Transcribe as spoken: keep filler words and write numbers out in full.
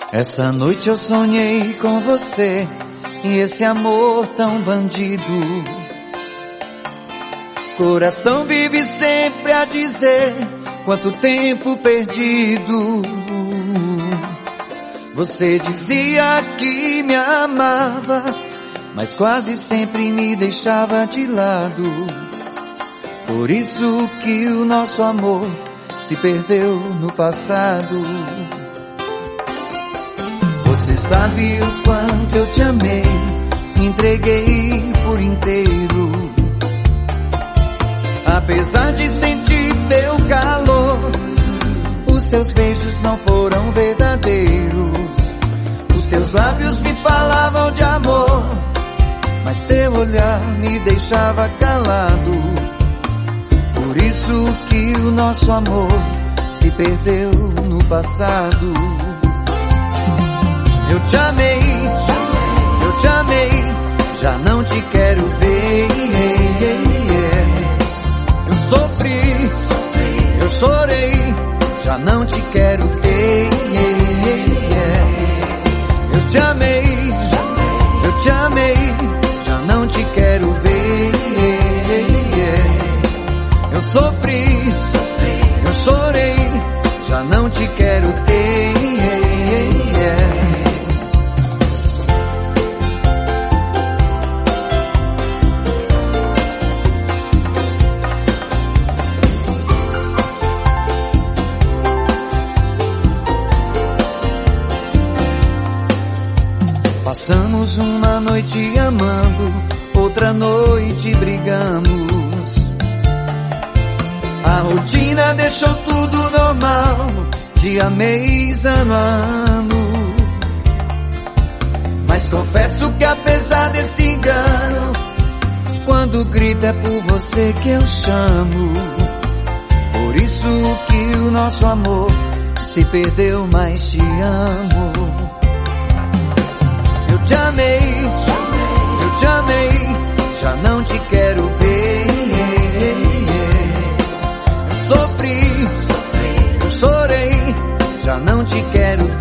Essa noite eu sonhei com você e esse amor tão bandido. Coração vive sempre a dizer quanto tempo perdido. Você dizia que me amava, mas quase sempre me deixava de lado. Por isso que o nosso amor se perdeu no passado. Você sabe o quanto eu te amei, me entreguei por inteiro. Apesar de sentir teu calor, os seus beijos não foram verdadeiros. Os teus lábios me falavam de amor, mas teu olhar me deixava calado. Por isso que o nosso amor se perdeu no passado. Eu te amei, eu te amei, já não te quero ver. Eu sofri, eu chorei, já não te quero ter. Eu te amei, eu te amei, já não te quero ver. Eu sofri, eu chorei, já não te quero ter. Passamos uma noite amando, outra noite brigamos. A rotina deixou tudo normal, dia, mês, ano a ano. Mas confesso que apesar desse engano, quando grita é por você que eu chamo. Por isso que o nosso amor se perdeu, mas te amo. Eu te amei, eu te amei, já não te quero ver. Eu sofri, eu chorei, já não te quero ver.